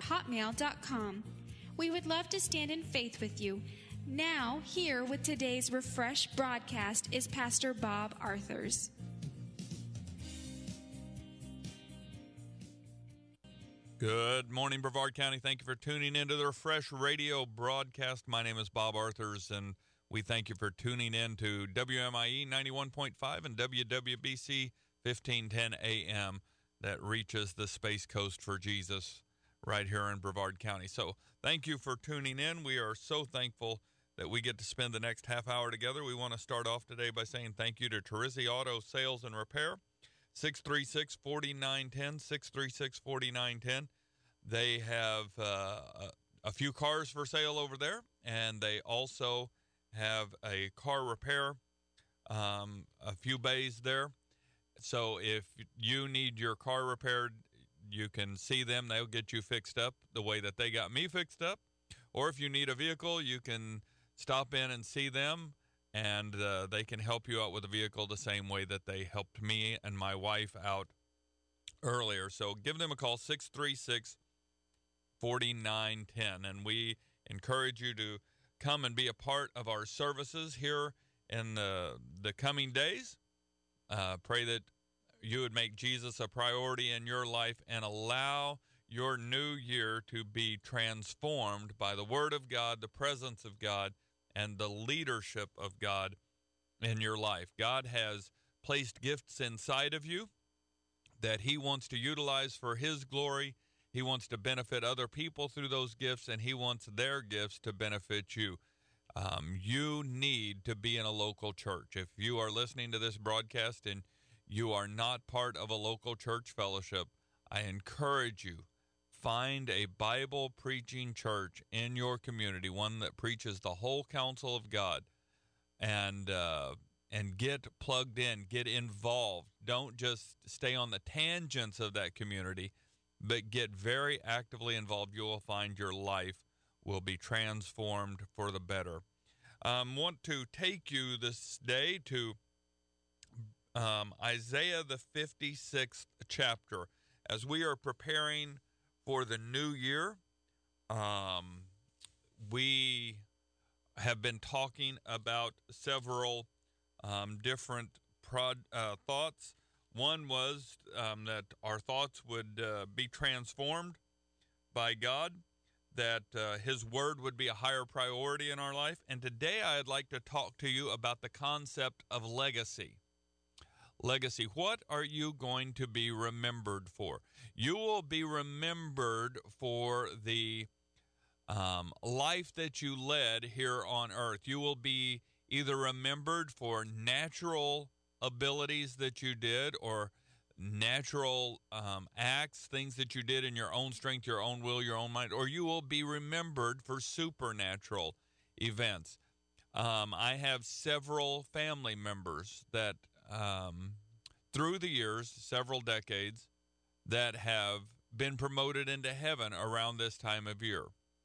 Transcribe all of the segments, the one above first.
hotmail.com. We would love to stand in faith with you. Now, here with today's Refresh broadcast is Pastor Bob Arthurs. Good morning, Brevard County. Thank you for tuning into the Refresh Radio broadcast. My name is Bob Arthurs, and we thank you for tuning in to WMIE 91.5 and WWBC 1510 AM that reaches the Space Coast for Jesus right here in Brevard County. So thank you for tuning in. We are so thankful that we get to spend the next half hour together. We want to start off today by saying thank you to Teresi Auto Sales and Repair. 636-4910, 636-4910. They have a few cars for sale over there, and they also have a car repair, a few bays there. So if you need your car repaired, you can see them. They'll get you fixed up the way that they got me fixed up. Or if you need a vehicle, you can stop in and see them, and they can help you out with a vehicle the same way that they helped me and my wife out earlier. So give them a call, 636-4910, and we encourage you to come and be a part of our services here in the coming days. Pray that you would make Jesus a priority in your life and allow your new year to be transformed by the Word of God, the presence of God, and the leadership of God in your life. God has placed gifts inside of you that He wants to utilize for His glory. He wants to benefit other people through those gifts, and He wants their gifts to benefit you. You need to be in a local church. If you are listening to this broadcast and you are not part of a local church fellowship, I encourage you, find a Bible preaching church in your community, one that preaches the whole counsel of God, and get plugged in, get involved. Don't just stay on the tangents of that community, but get very actively involved. You will find your life will be transformed for the better. Want to take you this day to Isaiah the 56th chapter. As we are preparing for the new year, we have been talking about several different thoughts. One was that our thoughts would be transformed by God, that His Word would be a higher priority in our life. And today I'd like to talk to you about the concept of legacy. Legacy. What are you going to be remembered for? You will be remembered for the life that you led here on earth. You will be either remembered for natural abilities that you did, or natural acts, things that you did in your own strength, your own will, your own mind, or you will be remembered for supernatural events. I have several family members that through the years, several decades, that have been promoted into heaven around this time of year.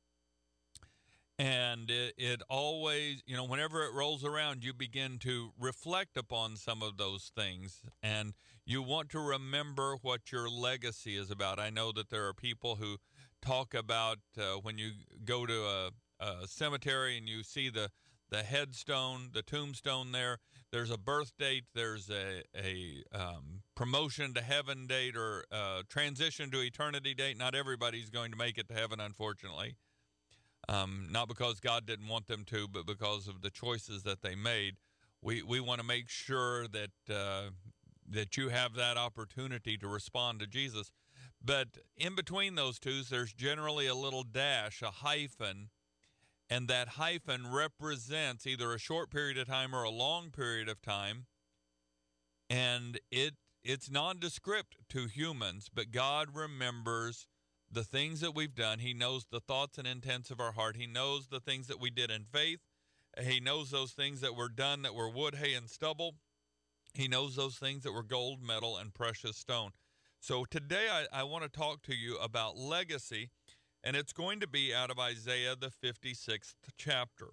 And it always, whenever it rolls around, you begin to reflect upon some of those things, and you want to remember what your legacy is about. I know that there are people who talk about when you go to a cemetery and you see the headstone, the tombstone there's a birth date, there's a promotion to heaven date, or transition to eternity date. Not everybody's going to make it to heaven, unfortunately. Not because God didn't want them to, but because of the choices that they made. We want to make sure that that you have that opportunity to respond to Jesus. But in between those two, there's generally a little dash, a hyphen, and that hyphen represents either a short period of time or a long period of time, and it's nondescript to humans, but God remembers the things that we've done. He knows the thoughts and intents of our heart. He knows the things that we did in faith. He knows those things that were done that were wood, hay, and stubble. He knows those things that were gold, metal, and precious stone. So today I want to talk to you about legacy, and it's going to be out of Isaiah, the 56th chapter.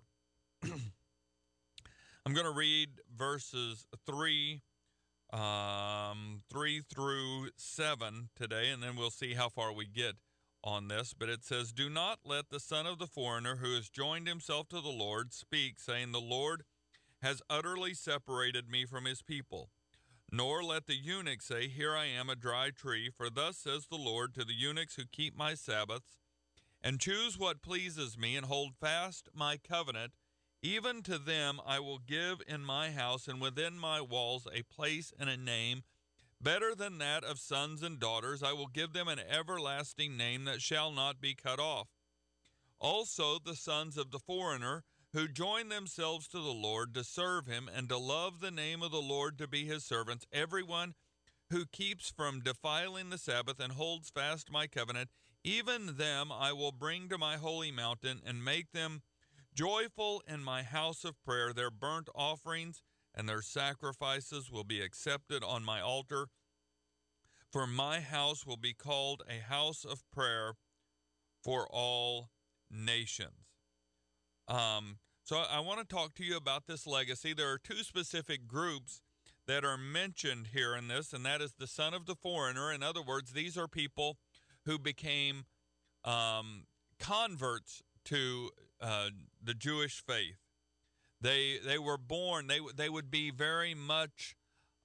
I'm going to read verses 3 through 7 today, and then we'll see how far we get on this, but it says, "Do not let the son of the foreigner who has joined himself to the Lord speak, saying, 'The Lord has utterly separated me from his people.' Nor let the eunuch say, 'Here I am, a dry tree.' For thus says the Lord to the eunuchs who keep my Sabbaths, and choose what pleases me, and hold fast my covenant, even to them I will give in my house and within my walls a place and a name better than that of sons and daughters. I will give them an everlasting name that shall not be cut off. Also the sons of the foreigner who join themselves to the Lord to serve him and to love the name of the Lord to be his servants, everyone who keeps from defiling the Sabbath and holds fast my covenant, even them I will bring to my holy mountain and make them joyful in my house of prayer. Their burnt offerings and their sacrifices will be accepted on my altar. For my house will be called a house of prayer for all nations." So I want to talk to you about this legacy. There are two specific groups that are mentioned here in this, and that is the son of the foreigner. In other words, these are people who became converts to the Jewish faith. They were born, they would be very much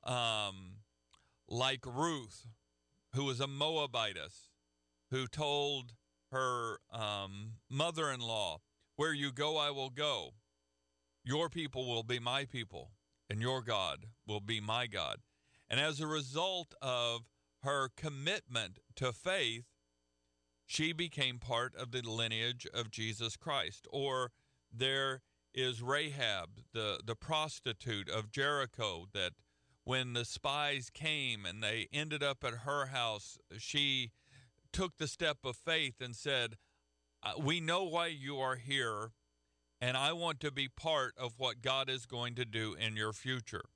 like Ruth, who was a Moabitess, who told her mother-in-law, "Where you go, I will go. Your people will be my people, and your God will be my God." And as a result of her commitment to faith, she became part of the lineage of Jesus Christ. Or there is Rahab, the prostitute of Jericho, that when the spies came and they ended up at her house, she took the step of faith and said, "We know why you are here, and I want to be part of what God is going to do in your future."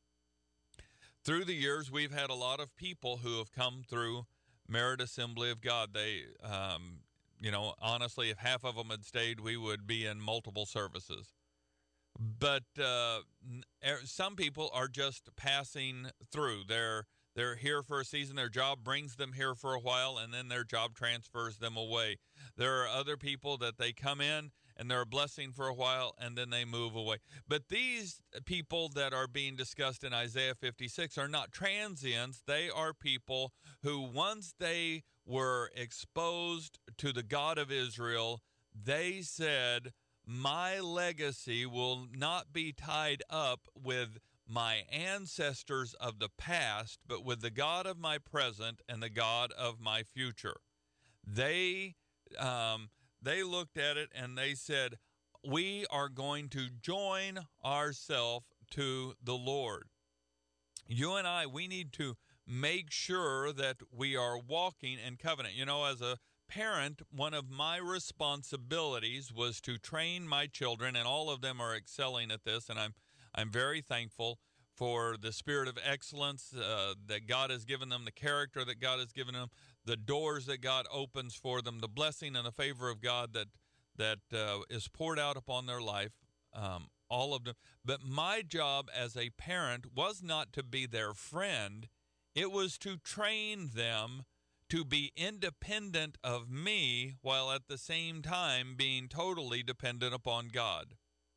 Through the years, we've had a lot of people who have come through Merit Assembly of God. They, honestly, if half of them had stayed, we would be in multiple services. But some people are just passing through. They're here for a season. Their job brings them here for a while, and then their job transfers them away. There are other people that they come in, and they're a blessing for a while, and then they move away. But these people that are being discussed in Isaiah 56 are not transients. They are people who, once they were exposed to the God of Israel, they said, "My legacy will not be tied up with my ancestors of the past, but with the God of my present and the God of my future." They looked at it and they said, "We are going to join ourselves to the Lord." You and I, we need to make sure that we are walking in covenant. As a parent, one of my responsibilities was to train my children, and all of them are excelling at this, and I'm very thankful for the spirit of excellence that God has given them, the character that God has given them, the doors that God opens for them, the blessing and the favor of God that is poured out upon their life, all of them. But my job as a parent was not to be their friend. It was to train them to be independent of me while at the same time being totally dependent upon God.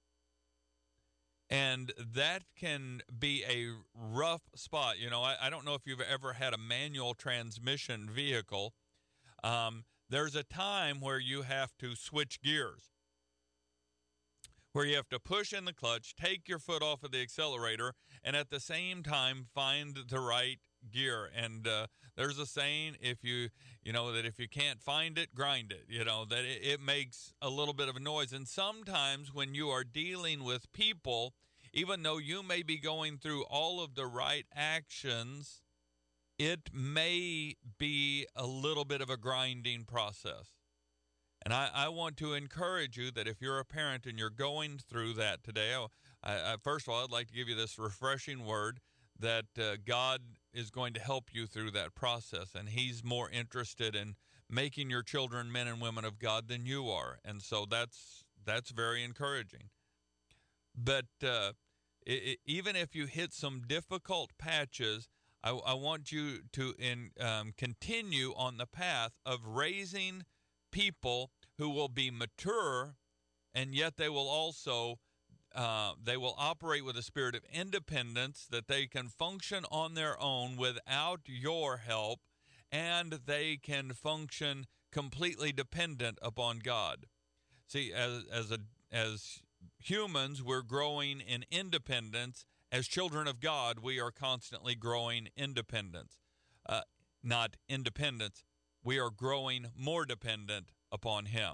And that can be a rough spot. I don't know if you've ever had a manual transmission vehicle. There's a time where you have to switch gears, where you have to push in the clutch, take your foot off of the accelerator, and at the same time find the right gear. And there's a saying, if you can't find it, grind it, that it makes a little bit of a noise. And sometimes when you are dealing with people, even though you may be going through all of the right actions, it may be a little bit of a grinding process. And I want to encourage you that if you're a parent and you're going through that today, first of all, I'd like to give you this refreshing word that God is going to help you through that process, and He's more interested in making your children men and women of God than you are. And so that's very encouraging. But even if you hit some difficult patches, I want you to continue on the path of raising people who will be mature, and yet they will also they will operate with a spirit of independence, that they can function on their own without your help, and they can function completely dependent upon God. See, as humans, we're growing in independence. As children of God, we are constantly growing independence, not independence. We are growing more dependent upon Him.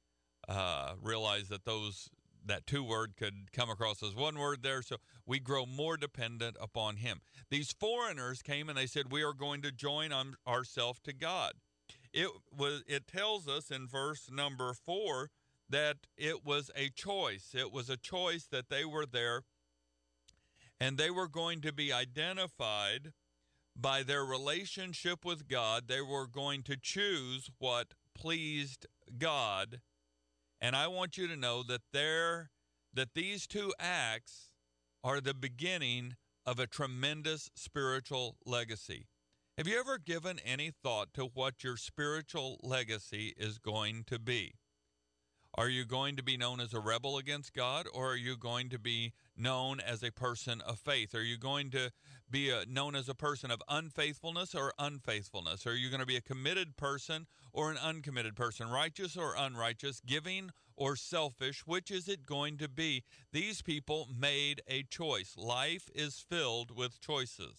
Realize that that two word could come across as one word there. So we grow more dependent upon Him. These foreigners came and they said, we are going to join ourselves to God. It tells us in verse number 4 that it was a choice. It was a choice that they were there, and they were going to be identified by their relationship with God. They were going to choose what pleased God. And I want you to know that these two acts are the beginning of a tremendous spiritual legacy. Have you ever given any thought to what your spiritual legacy is going to be? Are you going to be known as a rebel against God, or are you going to be known as a person of faith? Are you going to be known as a person of unfaithfulness or unfaithfulness? Are you going to be a committed person or an uncommitted person, righteous or unrighteous, giving or selfish? Which is it going to be? These people made a choice. Life is filled with choices.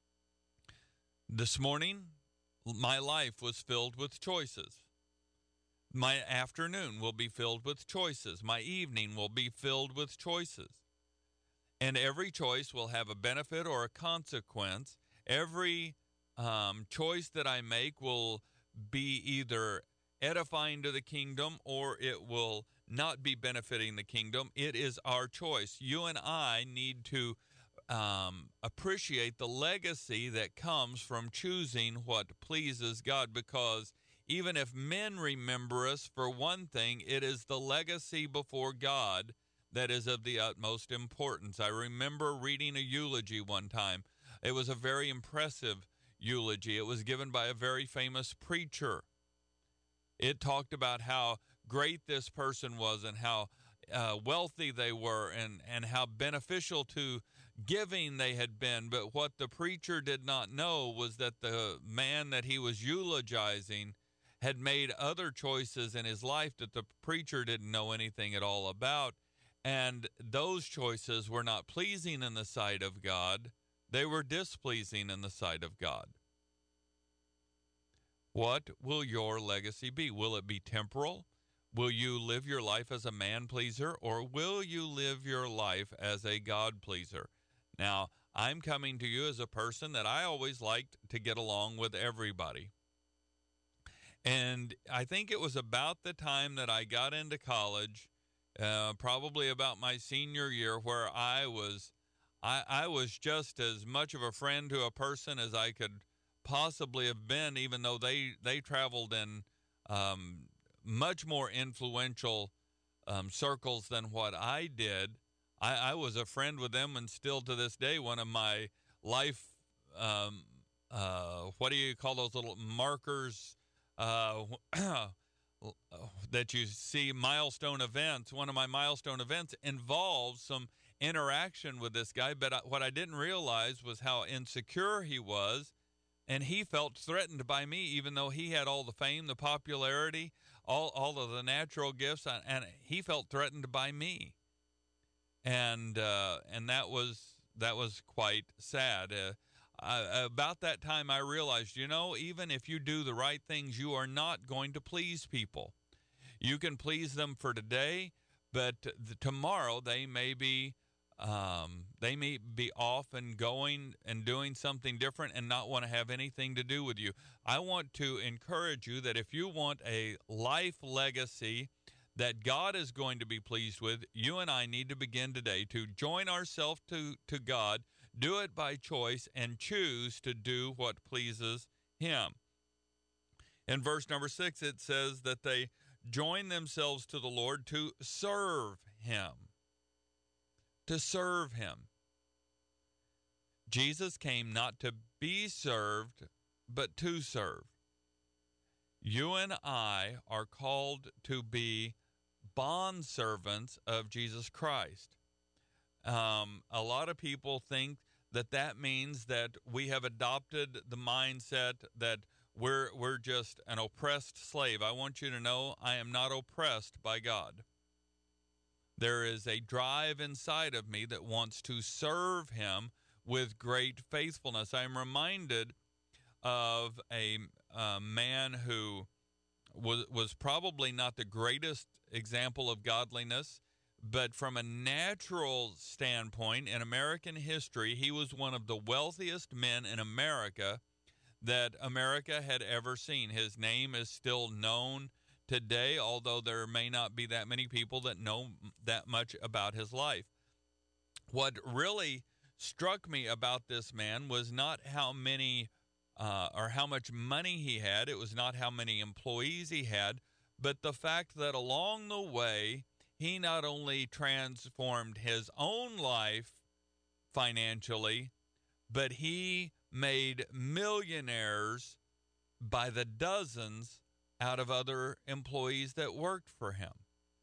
This morning, my life was filled with choices. My afternoon will be filled with choices. My evening will be filled with choices. And every choice will have a benefit or a consequence. Every choice that I make will be either edifying to the kingdom or it will not be benefiting the kingdom. It is our choice. You and I need to appreciate the legacy that comes from choosing what pleases God, because even if men remember us for one thing, it is the legacy before God that is of the utmost importance. I remember reading a eulogy one time. It was a very impressive eulogy. It was given by a very famous preacher. It talked about how great this person was and how wealthy they were and how beneficial to giving they had been. But what the preacher did not know was that the man that he was eulogizing had made other choices in his life that the preacher didn't know anything at all about. And those choices were not pleasing in the sight of God. They were displeasing in the sight of God. What will your legacy be? Will it be temporal? Will you live your life as a man pleaser, or will you live your life as a God pleaser? Now, I'm coming to you as a person that I always liked to get along with everybody. And I think it was about the time that I got into college, probably about my senior year, where I was just as much of a friend to a person as I could possibly have been, even though they traveled in much more influential circles than what I did. I was a friend with them, and still to this day, one of my life, what do you call those little markers that you see, milestone events. One of my milestone events involves some interaction with this guy, but what I didn't realize was how insecure he was, and he felt threatened by me, even though he had all the fame, the popularity, all of the natural gifts, and he felt threatened by me, and that was quite sad. About that time, I realized, even if you do the right things, you are not going to please people. You can please them for today, but tomorrow they may be off and going and doing something different and not want to have anything to do with you. I want to encourage you that if you want a life legacy that God is going to be pleased with, you and I need to begin today to join ourselves to God, do it by choice, and choose to do what pleases Him. In verse number 6, it says that they join themselves to the Lord to serve Him. To serve Him. Jesus came not to be served, but to serve. You and I are called to be bondservants of Jesus Christ. A lot of people think that that means that we have adopted the mindset that we're just an oppressed slave. I want you to know I am not oppressed by God. There is a drive inside of me that wants to serve him with great faithfulness. I'm reminded of a man who was probably not the greatest example of godliness, but from a natural standpoint in American history, he was one of the wealthiest men in America that America had ever seen. His name is still known today, although there may not be that many people that know that much about his life. What really struck me about this man was not how many or how much money he had. It was not how many employees he had, but the fact that along the way, he not only transformed his own life financially, but he made millionaires by the dozens out of other employees that worked for him.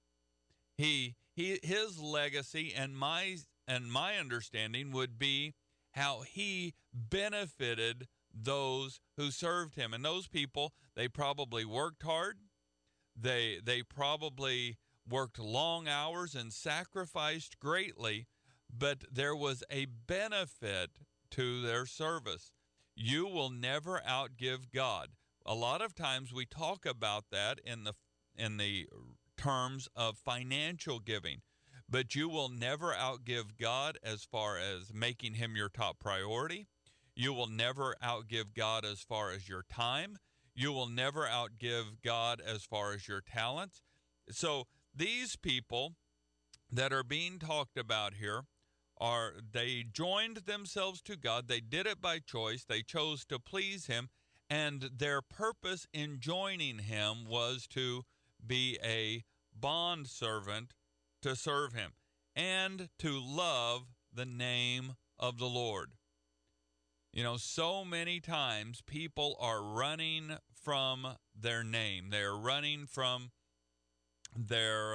His legacy and my understanding would be how he benefited those who served him. And those people, they probably worked hard. They probably worked long hours and sacrificed greatly, but there was a benefit to their service. You will never outgive God. A lot of times we talk about that in the terms of financial giving, but you will never outgive God as far as making him your top priority. You will never outgive God as far as your time. You will never outgive God as far as your talents. So these people that are being talked about here they joined themselves to God. They did it by choice. They chose to please him. And their purpose in joining him was to be a bondservant to serve him and to love the name of the Lord. You know, so many times people are running from their name. They're running from their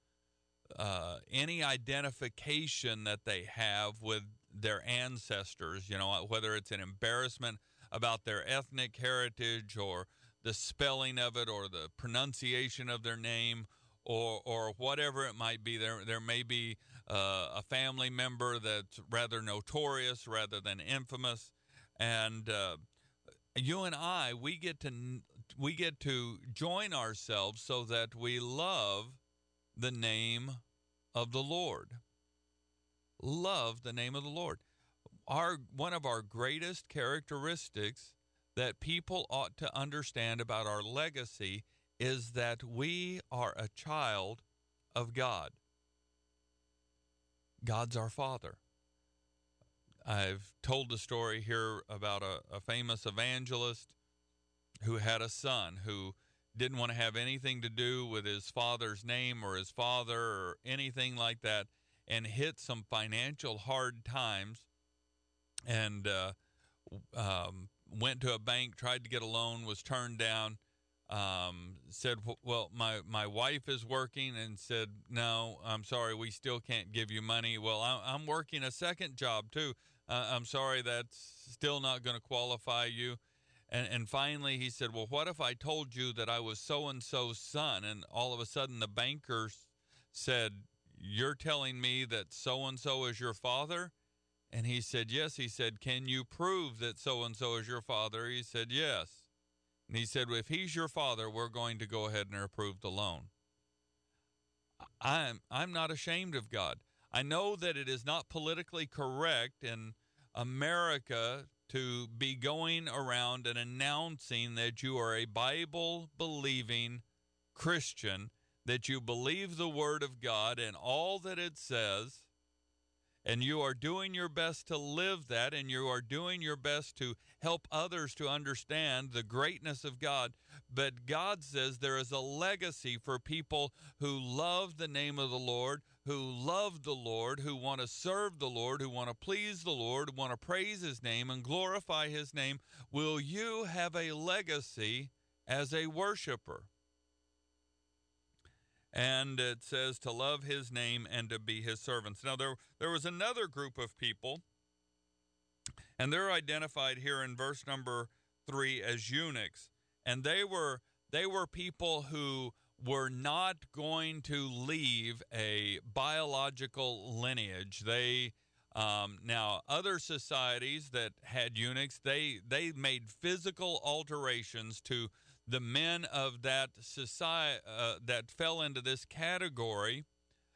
any identification that they have with their ancestors, you know, whether it's an embarrassment about their ethnic heritage or the spelling of it or the pronunciation of their name or whatever it might be. There may be a family member that's rather notorious rather than infamous. And you and I, we get to join ourselves so that we love the name of the Lord. Love the name of the Lord. One of our greatest characteristics that people ought to understand about our legacy is that we are a child of God. God's our Father. I've told the story here about a famous evangelist who had a son who didn't want to have anything to do with his father's name or his father or anything like that, and hit some financial hard times, and went to a bank, tried to get a loan, was turned down, said, well, my wife is working, and said, no, I'm sorry, we still can't give you money. Well, I'm working a second job too. I'm sorry, that's still not going to qualify you. And finally he said, well, what if I told you that I was so-and-so's son? And all of a sudden the banker said, you're telling me that so-and-so is your father? And he said, yes. He said, can you prove that so-and-so is your father? He said, yes. And he said, well, if he's your father, we're going to go ahead and approve the loan. I'm not ashamed of God. I know that it is not politically correct in America to be going around and announcing that you are a Bible-believing Christian, that you believe the Word of God and all that it says, And you are doing your best to live that, and you are doing your best to help others to understand the greatness of God. But God says there is a legacy for people who love the name of the Lord, who love the Lord, who want to serve the Lord, who want to please the Lord, want to praise his name and glorify his name. Will you have a legacy as a worshiper? And it says to love his name and to be his servants. Now, there was another group of people, and they're identified here in verse number 3 as eunuchs. And they were people who were not going to leave a biological lineage. They now, other societies that had eunuchs, they made physical alterations to the men of that society that fell into this category,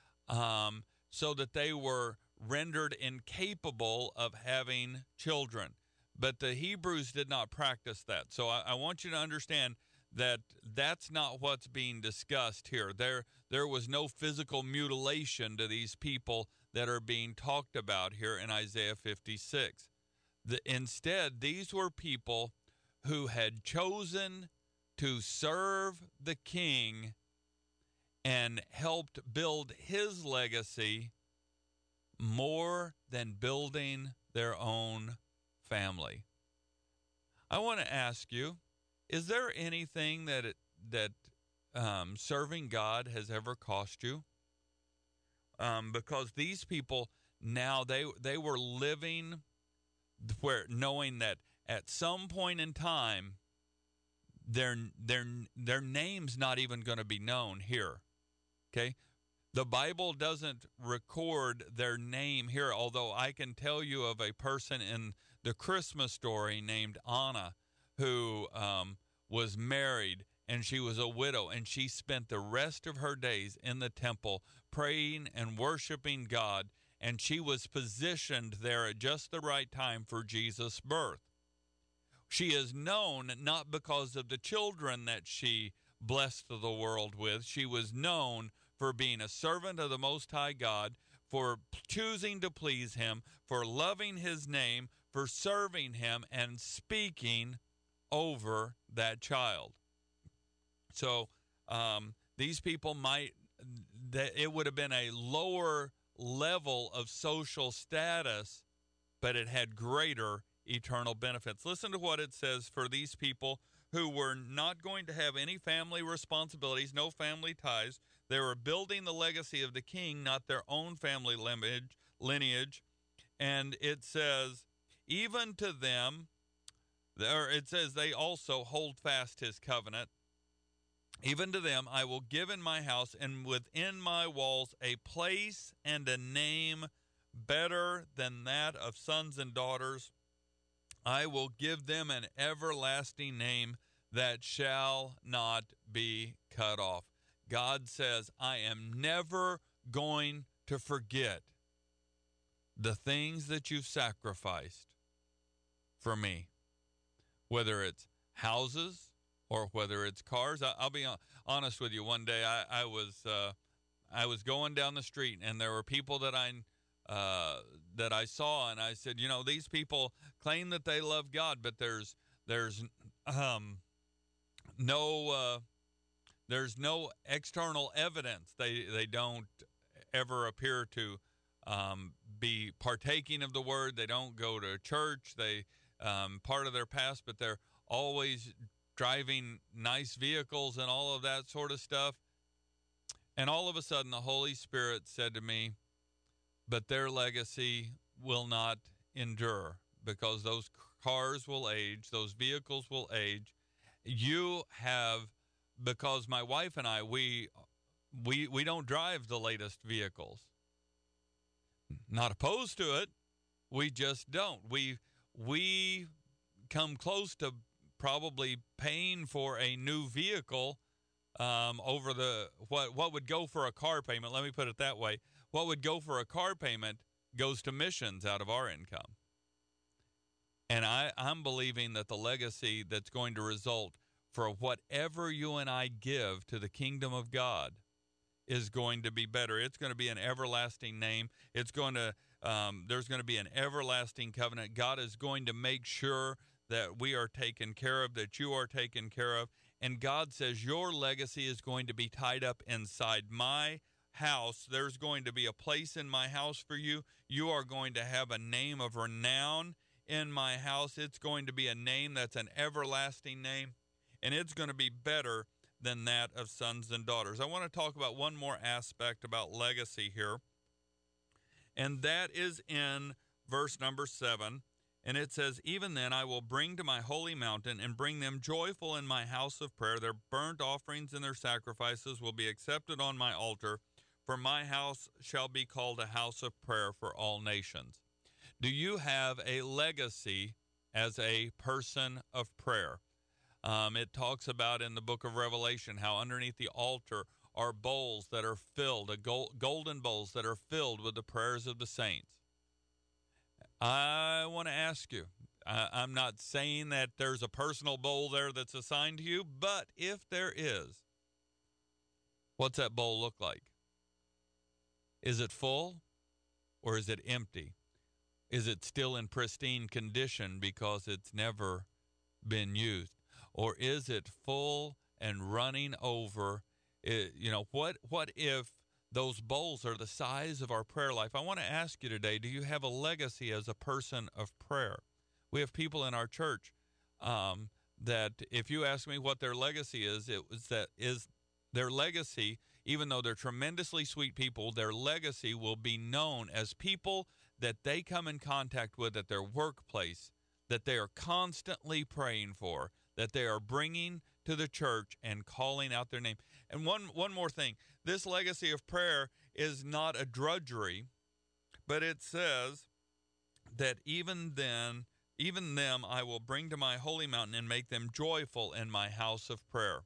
so that they were rendered incapable of having children. But the Hebrews did not practice that. So I want you to understand that that's not what's being discussed here. There was no physical mutilation to these people that are being talked about here in Isaiah 56. Instead, these were people who had chosen to serve the king and helped build his legacy more than building their own family. I want to ask you, is there anything that serving God has ever cost you? Because these people now, they were living where, knowing that at some point in time, their name's not even going to be known here. Okay? The Bible doesn't record their name here, although I can tell you of a person in the Christmas story named Anna who was married, and she was a widow, and she spent the rest of her days in the temple praying and worshiping God, and she was positioned there at just the right time for Jesus' birth. She is known not because of the children that she blessed the world with. She was known for being a servant of the Most High God, for choosing to please him, for loving his name, for serving him, and speaking over that child. So these people it would have been a lower level of social status, but it had greater eternal benefits. Listen to what it says for these people who were not going to have any family responsibilities, no family ties. They were building the legacy of the king, not their own family lineage. And it says, even to them, or it says they also hold fast his covenant. Even to them I will give in my house and within my walls a place and a name better than that of sons and daughters. I will give them an everlasting name that shall not be cut off. God says, I am never going to forget the things that you've sacrificed for me, whether it's houses or whether it's cars. I'll be honest with you. One day I was going down the street, and there were people that I saw, and I said, you know, these people claim that they love God, but there's no external evidence. They don't ever appear to be partaking of the word. They don't go to church. They part of their past, but they're always driving nice vehicles and all of that sort of stuff. And all of a sudden, the Holy Spirit said to me, but their legacy will not endure, because those cars will age, those vehicles will age. You have, because my wife and I, we don't drive the latest vehicles. Not opposed to it, we just don't. We come close to probably paying for a new vehicle over what would go for a car payment. Let me put it that way. What would go for a car payment goes to missions out of our income. And I'm believing that the legacy that's going to result for whatever you and I give to the kingdom of God is going to be better. It's going to be an everlasting name. It's going to There's going to be an everlasting covenant. God is going to make sure that we are taken care of, that you are taken care of. And God says your legacy is going to be tied up inside my house. There's going to be a place in my house for you. You are going to have a name of renown in my house. It's going to be a name that's an everlasting name, and it's going to be better than that of sons and daughters. I want to talk about one more aspect about legacy here, and that is in verse number 7. And it says, even then I will bring to my holy mountain and bring them joyful in my house of prayer. Their burnt offerings and their sacrifices will be accepted on my altar, for my house shall be called a house of prayer for all nations. Do you have a legacy as a person of prayer? It talks about in the book of Revelation how underneath the altar are bowls that are filled, golden bowls that are filled with the prayers of the saints. I want to ask you, I'm not saying that there's a personal bowl there that's assigned to you, but if there is, what's that bowl look like? Is it full or is it empty? Is it still in pristine condition because it's never been used? Or is it full and running over? What if those bowls are the size of our prayer life? I want to ask you today, do you have a legacy as a person of prayer? We have people in our church that if you ask me what their legacy is, their legacy, even though they're tremendously sweet people, their legacy will be known as people that they come in contact with at their workplace, that they are constantly praying for, that they are bringing to the church and calling out their name. And one more thing, this legacy of prayer is not a drudgery, but it says that even them I will bring to my holy mountain and make them joyful in my house of prayer.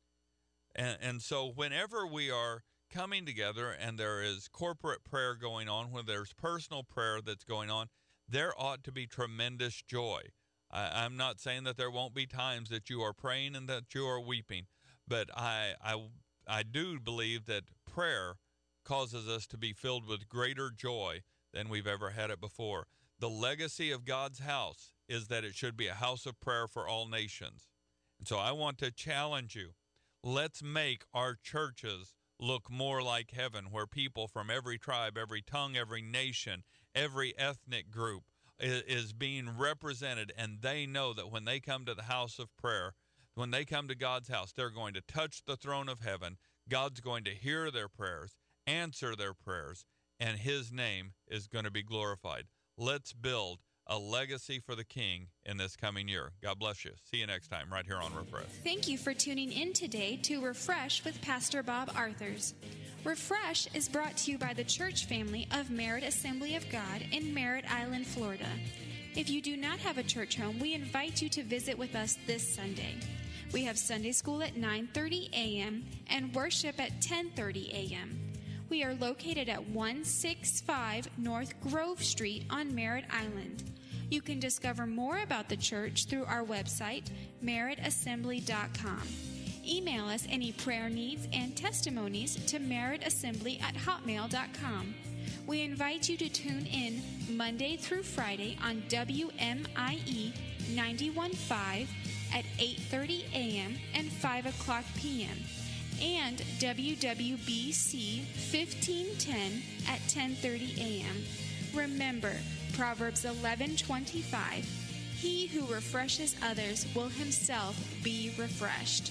And so whenever we are coming together and there is corporate prayer going on, when there's personal prayer that's going on, there ought to be tremendous joy. I'm not saying that there won't be times that you are praying and that you are weeping, but I do believe that prayer causes us to be filled with greater joy than we've ever had it before. The legacy of God's house is that it should be a house of prayer for all nations. And so I want to challenge you. Let's make our churches look more like heaven, where people from every tribe, every tongue, every nation, every ethnic group is being represented, and they know that when they come to the house of prayer, when they come to God's house, they're going to touch the throne of heaven. God's going to hear their prayers, answer their prayers, and his name is going to be glorified. Let's build a legacy for the King in this coming year. God bless you. See you next time right here on Refresh. Thank you for tuning in today to Refresh with Pastor Bob Arthurs. Refresh is brought to you by the church family of Merritt Assembly of God in Merritt Island, Florida. If you do not have a church home, we invite you to visit with us this Sunday. We have Sunday school at 9:30 a.m. and worship at 10:30 a.m. We are located at 165 North Grove Street on Merritt Island. You can discover more about the church through our website, merrittassembly.com. Email us any prayer needs and testimonies to merrittassembly@hotmail.com. We invite you to tune in Monday through Friday on WMIE 91.5 at 8:30 a.m. and 5 o'clock p.m. and WWBC 1510 at 10:30 a.m. Remember, Proverbs 11:25, he who refreshes others will himself be refreshed.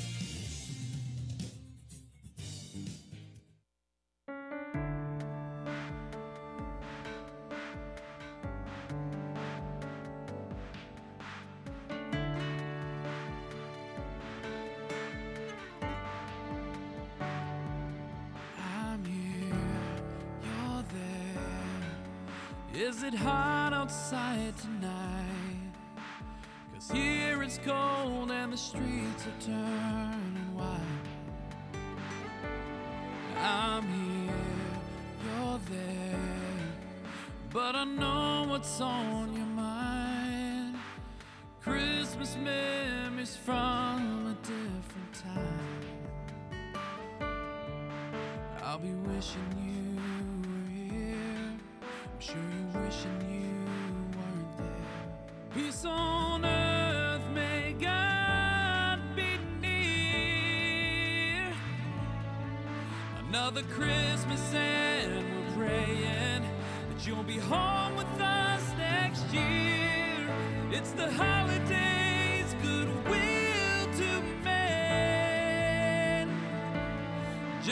Is it hot outside tonight? 'Cause here it's cold and the streets are turning white. I'm here, you're there, but I know what's on your mind. Christmas memories from a different time. I'll be wishing you were here. I'm sure another Christmas, and we're praying that you'll be home with us next year. It's the holidays, good will.